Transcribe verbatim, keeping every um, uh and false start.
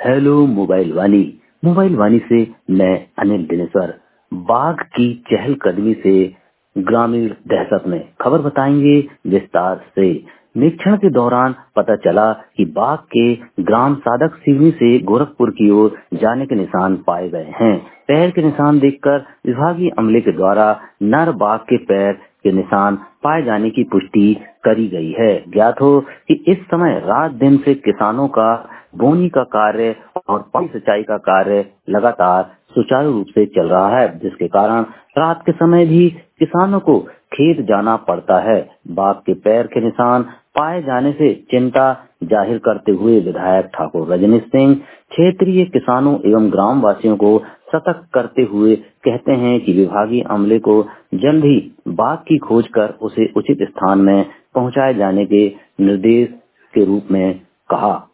Hello mobile Vaani. Mobile Vaani से मैं अनिल दिनेश्वर। बाघ की चहलकदमी से ग्रामीण दहशत में, खबर बताएंगे विस्तार से। निरीक्षण के दौरान पता चला कि बाघ के ग्राम सादक सिवनी से गोरखपुर की ओर जाने के निशान पाए गए हैं। पैर के निशान देखकर विभागीय अमले के द्वारा नर बाघ के पैर के निशान पाए जाने की पुष्टि करी गई है। ज्ञात हो कि इस समय रात दिन से किसानों का बोनी का कार्य और पानी सिंचाई का कार्य लगातार सुचारू रूप से चल रहा है, जिसके कारण रात के समय भी किसानों को खेत जाना पड़ता है। बाघ के पैर के निशान पाए जाने से चिंता जाहिर करते हुए विधायक ठाकुर रजनीश सिंह क्षेत्रीय किसानों एवं ग्राम वासियों को सतर्क करते हुए कहते हैं कि विभागीय अमले को जल्द ही बाघ की खोज कर उसे उचित स्थान में पहुंचाए जाने के निर्देश के रूप में कहा।